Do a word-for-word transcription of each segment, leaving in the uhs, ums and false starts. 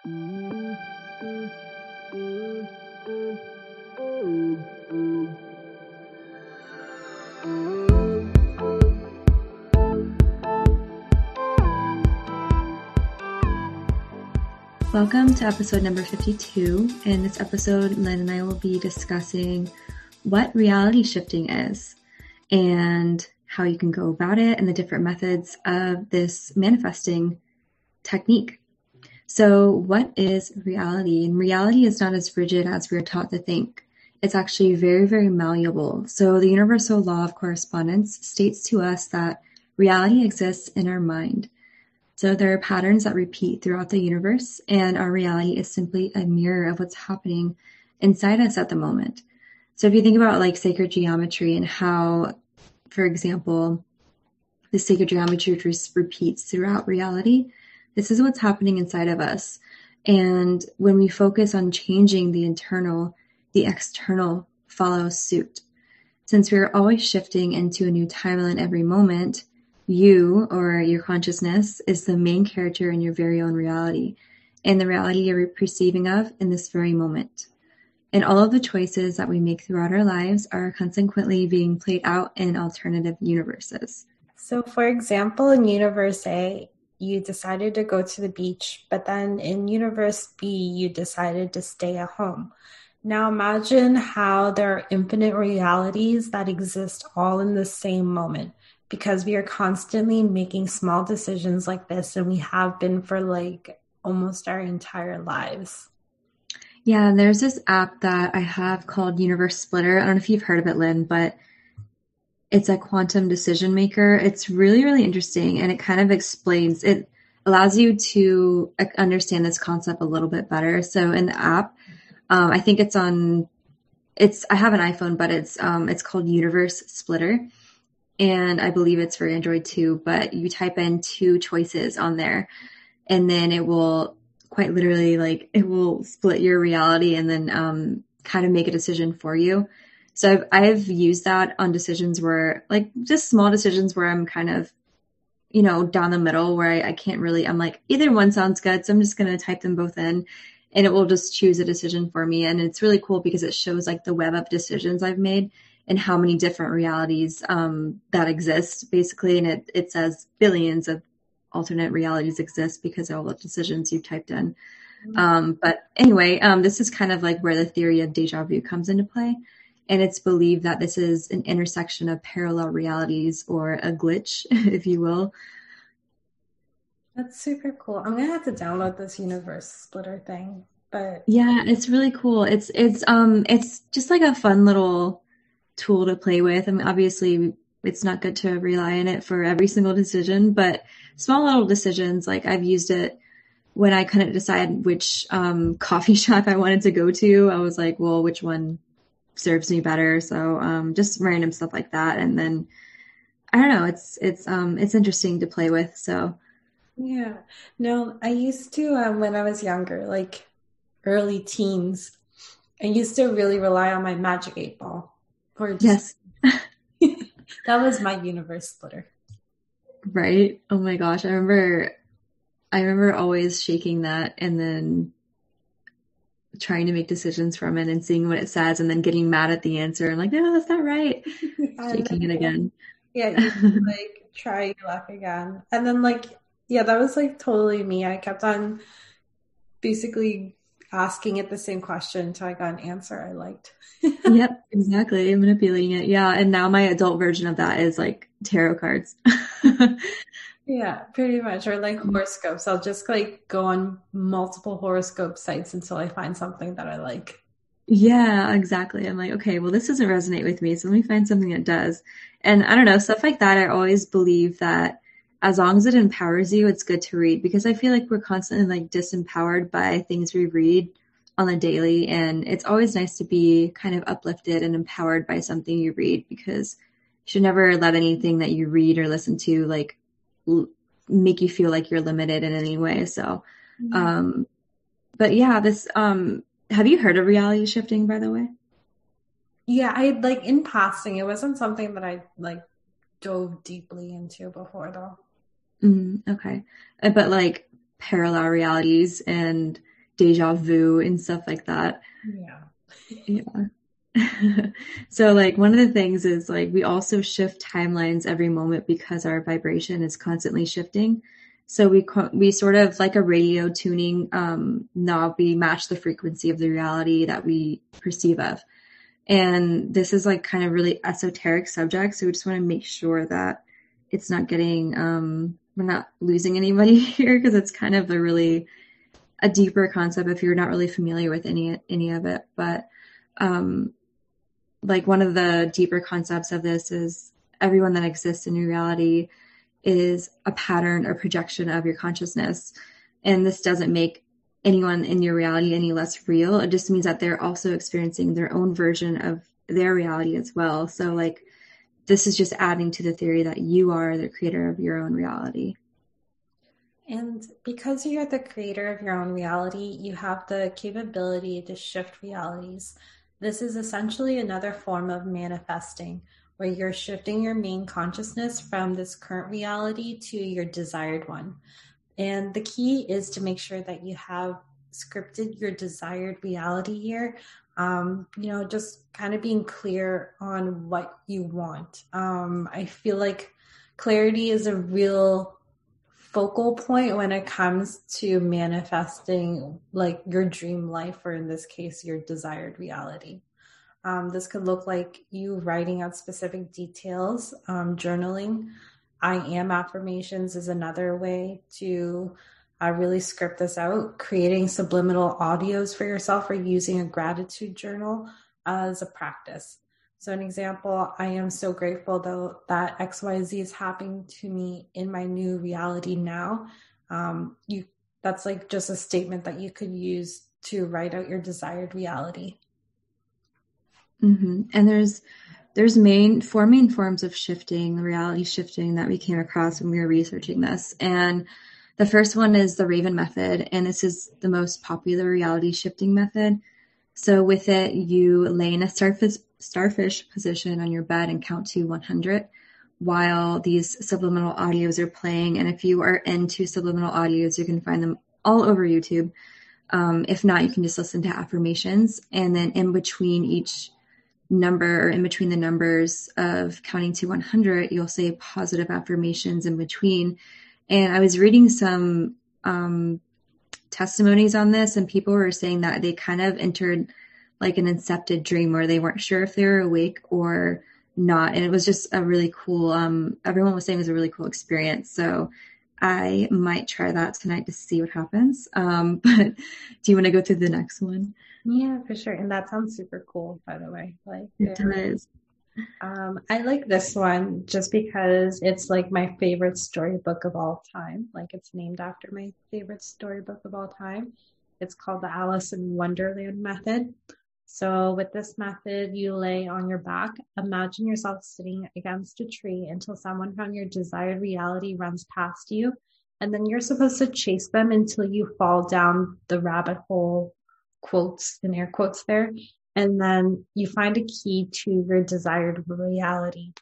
Welcome to episode number fifty-two. In this episode, Lynn and I will be discussing what reality shifting is and how you can go about it and the different methods of this manifesting technique. So what is reality? And reality is not as rigid as we're taught to think. It's actually very, very malleable. So the universal law of correspondence states to us that reality exists in our mind. So there are patterns that repeat throughout the universe, and our reality is simply a mirror of what's happening inside us at the moment. So if you think about like sacred geometry and how, for example, the sacred geometry just repeats throughout reality, this is what's happening inside of us. And when we focus on changing the internal, the external follows suit. Since we're always shifting into a new timeline every moment, you or your consciousness is the main character in your very own reality and the reality you're perceiving of in this very moment. And all of the choices that we make throughout our lives are consequently being played out in alternative universes. So for example, in universe A, you decided to go to the beach, but then in universe B, you decided to stay at home. Now imagine how there are infinite realities that exist all in the same moment, because we are constantly making small decisions like this, and we have been for like almost our entire lives. Yeah, and there's this app that I have called Universe Splitter. I don't know if you've heard of it, Lynn, but it's a quantum decision maker. It's really, really interesting, and it kind of explains, it allows you to understand this concept a little bit better. So in the app, um, I think it's on, it's, I have an iPhone, but it's, um, it's called Universe Splitter. And I believe it's for Android too, but you type in two choices on there and then it will quite literally like, it will split your reality and then um, kind of make a decision for you. So I've, I've used that on decisions where like just small decisions where I'm kind of, you know, down the middle where I, I can't really, I'm like, either one sounds good. So I'm just going to type them both in and it will just choose a decision for me. And it's really cool because it shows like the web of decisions I've made and how many different realities um, that exist, basically. And it, it says billions of alternate realities exist because of all the decisions you've typed in. Mm-hmm. Um, but anyway, um, this is kind of like where the theory of deja vu comes into play. And it's believed that this is an intersection of parallel realities or a glitch, if you will. That's super cool. I'm going to have to download this Universe Splitter thing. But yeah, it's really cool. It's, it's, um, it's just like a fun little tool to play with. I mean, obviously it's not good to rely on it for every single decision, but small little decisions, like I've used it when I couldn't decide which um, coffee shop I wanted to go to. I was like, well, which one serves me better? So um, just random stuff like that. And then I don't know, it's, it's, um, it's interesting to play with. So yeah, no, I used to, um, when I was younger, like early teens, I used to really rely on my Magic eight Ball. Or just, yes. That was my Universe Splitter. Right. Oh my gosh. I remember, I remember always shaking that and then trying to make decisions from it and seeing what it says and then getting mad at the answer and like, no, that's not right. Shaking it again. Yeah. You like try your luck again. And then like, yeah, that was like totally me. I kept on basically asking it the same question until I got an answer I liked. Yep, exactly. Manipulating it. Yeah. And now my adult version of that is like tarot cards. Yeah, pretty much. Or like horoscopes. I'll just like go on multiple horoscope sites until I find something that I like. Yeah, exactly. I'm like, okay, well, this doesn't resonate with me. So let me find something that does. And I don't know, stuff like that. I always believe that as long as it empowers you, it's good to read because I feel like we're constantly like disempowered by things we read on the daily. And it's always nice to be kind of uplifted and empowered by something you read because you should never let anything that you read or listen to like l- make you feel like you're limited in any way. So, mm-hmm. um, but yeah, this, um, have you heard of reality shifting, by the way? Yeah, I like in passing. It wasn't something that I like dove deeply into before though. Mm, okay. But like parallel realities and deja vu and stuff like that. Yeah. Yeah. So like one of the things is like we also shift timelines every moment because our vibration is constantly shifting. So we we sort of like a radio tuning um, knob. We match the frequency of the reality that we perceive of. And this is like kind of really esoteric subject. So we just want to make sure that it's not getting um, we're not losing anybody here because it's kind of a really a deeper concept if you're not really familiar with any any of it. But um, like one of the deeper concepts of this is everyone that exists in your reality is a pattern or projection of your consciousness. And this doesn't make anyone in your reality any less real. It just means that they're also experiencing their own version of their reality as well. So like this is just adding to the theory that you are the creator of your own reality. And because you're the creator of your own reality, you have the capability to shift realities. This is essentially another form of manifesting, where you're shifting your main consciousness from this current reality to your desired one. And the key is to make sure that you have scripted your desired reality here. Um, you know, just kind of being clear on what you want. Um, I feel like clarity is a real focal point when it comes to manifesting like your dream life, or in this case, your desired reality. Um, this could look like you writing out specific details, um, journaling. I am affirmations is another way to uh, really script this out, creating subliminal audios for yourself, or using a gratitude journal as a practice. So an example, I am so grateful though that X Y Z is happening to me in my new reality now. Um, you, that's like just a statement that you could use to write out your desired reality. Mm-hmm. And there's there's main four main forms of shifting, reality shifting that we came across when we were researching this. And the first one is the Raven method, and this is the most popular reality shifting method. So with it, you lay in a starfish, starfish position on your bed and count to one hundred while these subliminal audios are playing. And if you are into subliminal audios, you can find them all over YouTube. Um, if not, you can just listen to affirmations. And then in between each number, or in between the numbers of counting to one hundred, you'll say positive affirmations in between. And I was reading some um, testimonies on this, and people were saying that they kind of entered like an incepted dream where they weren't sure if they were awake or not. And it was just a really cool, um, everyone was saying it was a really cool experience. So I might try that tonight to see what happens. Um, but do you want to go through the next one? Yeah, for sure. And that sounds super cool, by the way. Like it does. Um, I like this one just because it's like my favorite storybook of all time. Like it's named after my favorite storybook of all time. It's called the Alice in Wonderland method. So with this method, you lay on your back, imagine yourself sitting against a tree until someone from your desired reality runs past you. And then you're supposed to chase them until you fall down the rabbit hole, quotes in air quotes there. And then you find a key to your desired reality.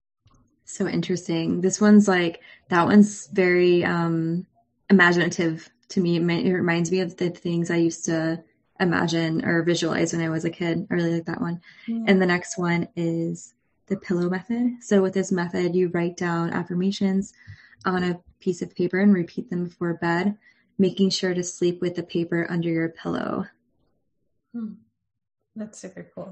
So interesting. This one's like, that one's very um, imaginative to me. It reminds me of the things I used to imagine or visualize when I was a kid. I really like that one. Yeah. And the next one is the pillow method. So with this method, you write down affirmations on a piece of paper and repeat them before bed, making sure to sleep with the paper under your pillow. Hmm. That's super cool.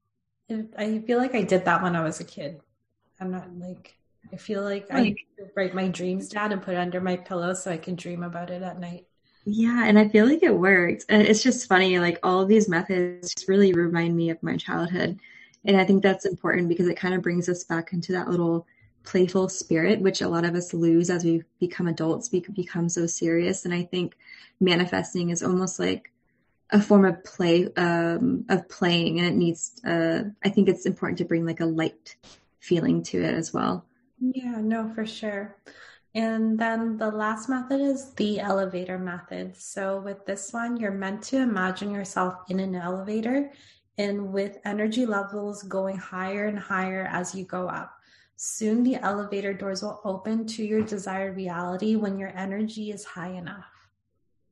I feel like I did that when I was a kid. I'm not like, I feel like I used to write my dreams down and put it under my pillow so I can dream about it at night. Yeah, and I feel like it worked. And it's just funny, like all of these methods just really remind me of my childhood. And I think that's important because it kind of brings us back into that little playful spirit, which a lot of us lose as we become adults. We become so serious. And I think manifesting is almost like a form of play, um, of playing, and it needs, uh, I think it's important to bring like a light feeling to it as well. Yeah, no, for sure. And then the last method is the elevator method. So with this one, you're meant to imagine yourself in an elevator and with energy levels going higher and higher as you go up. Soon the elevator doors will open to your desired reality when your energy is high enough.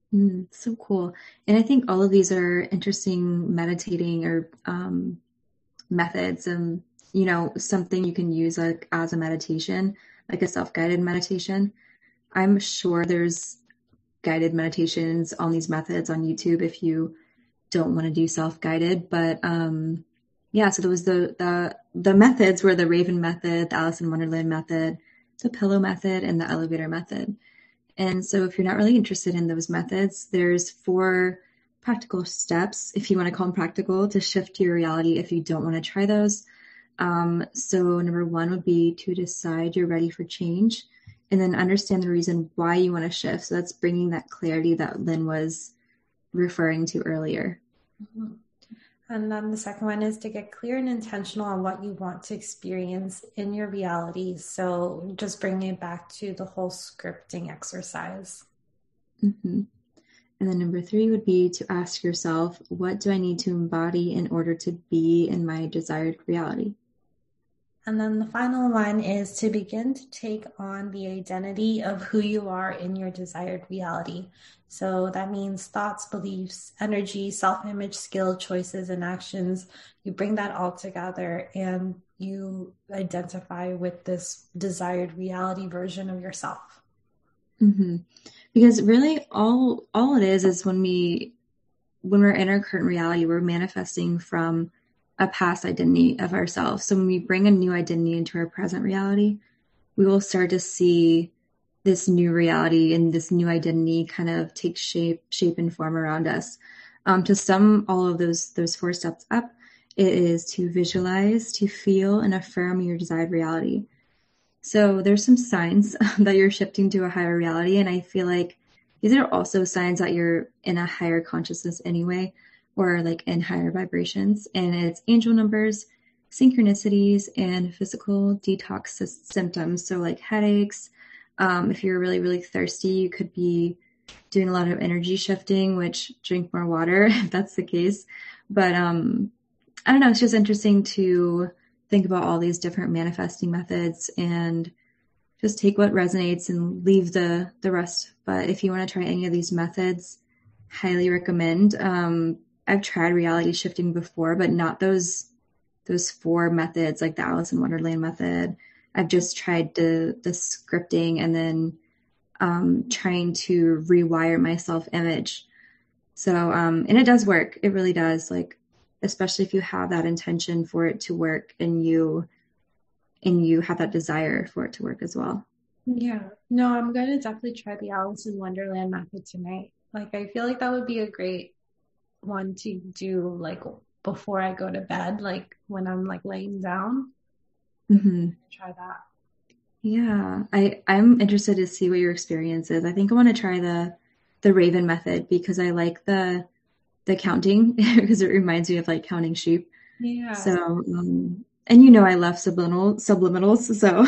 Mm, so cool. And I think all of these are interesting meditating or um, methods and, you know, something you can use like as a meditation, like a self-guided meditation. I'm sure there's guided meditations on these methods on YouTube if you don't want to do self-guided. But um, yeah, so there was the, the the methods were the Raven method, the Alice in Wonderland method, the pillow method, and the elevator method. And so if you're not really interested in those methods, there's four practical steps, if you want to call them practical, to shift your reality if you don't want to try those. Um, so number one would be to decide you're ready for change and then understand the reason why you want to shift. So that's bringing that clarity that Lynn was referring to earlier. Mm-hmm. And then the second one is to get clear and intentional on what you want to experience in your reality. So just bringing it back to the whole scripting exercise. Mm-hmm. And then number three would be to ask yourself, what do I need to embody in order to be in my desired reality? And then the final one is to begin to take on the identity of who you are in your desired reality. So that means thoughts, beliefs, energy, self-image, skill, choices, and actions. You bring that all together and you identify with this desired reality version of yourself. Mm-hmm. Because really all all it is is when we when we're in our current reality, we're manifesting from a past identity of ourselves. So when we bring a new identity into our present reality, we will start to see this new reality and this new identity kind of take shape, shape and form around us. Um, to sum all of those those four steps up, it is to visualize, to feel, and affirm your desired reality. So there's some signs that you're shifting to a higher reality, and I feel like these are also signs that you're in a higher consciousness anyway, or like in higher vibrations. And it's angel numbers, synchronicities, and physical detox symptoms. So like headaches. Um, if you're really, really thirsty, you could be doing a lot of energy shifting, which drink more water if that's the case. But um, I don't know, it's just interesting to think about all these different manifesting methods and just take what resonates and leave the, the rest. But if you want to try any of these methods, highly recommend. Um, I've tried reality shifting before, but not those those four methods like the Alice in Wonderland method. I've just tried the the scripting and then um, trying to rewire my self-image. So, um, and it does work. It really does. Like, especially if you have that intention for it to work and you and you have that desire for it to work as well. Yeah. No, I'm going to definitely try the Alice in Wonderland method tonight. Like, I feel like that would be a great one to do, like, before I go to bed, like, when I'm, like, laying down. Mm-hmm. Try that. Yeah. I, I'm interested to see what your experience is. I think I want to try the the Raven method because I like the the counting because it reminds me of, like, counting sheep. Yeah. So, um, and you know I love subliminal subliminals, so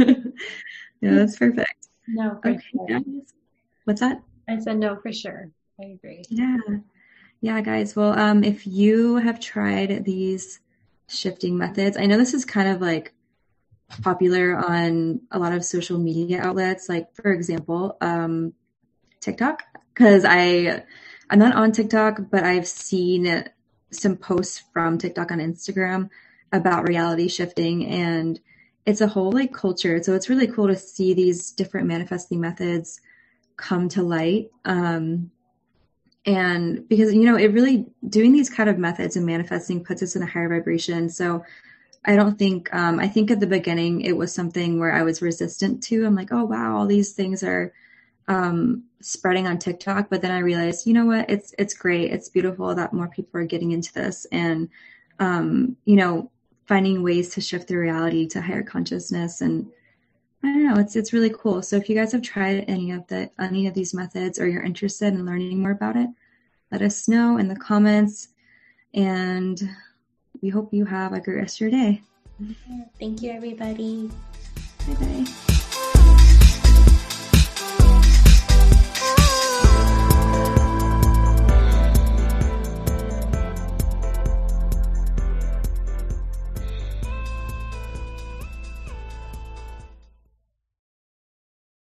yeah, that's perfect. No, for Okay, sure. guys. What's that? I said no, for sure. I agree. Yeah. Yeah, guys. Well, um, if you have tried these shifting methods, I know this is kind of like popular on a lot of social media outlets, like for example, um, TikTok, because I I'm not on TikTok, but I've seen some posts from TikTok on Instagram about reality shifting, and it's a whole like culture. So it's really cool to see these different manifesting methods come to light. Um, and because, you know, it really doing these kind of methods and manifesting puts us in a higher vibration. So I don't think, um, I think at the beginning it was something where I was resistant to. I'm like, oh, wow, all these things are um, spreading on TikTok. But then I realized, you know what, it's, it's great. It's beautiful that more people are getting into this and, um, you know, finding ways to shift their reality to higher consciousness. And I don't know, it's, it's really cool. So if you guys have tried any of the, any of these methods or you're interested in learning more about it, let us know in the comments. And we hope you have a great rest of your day. Thank you, everybody. Bye-bye.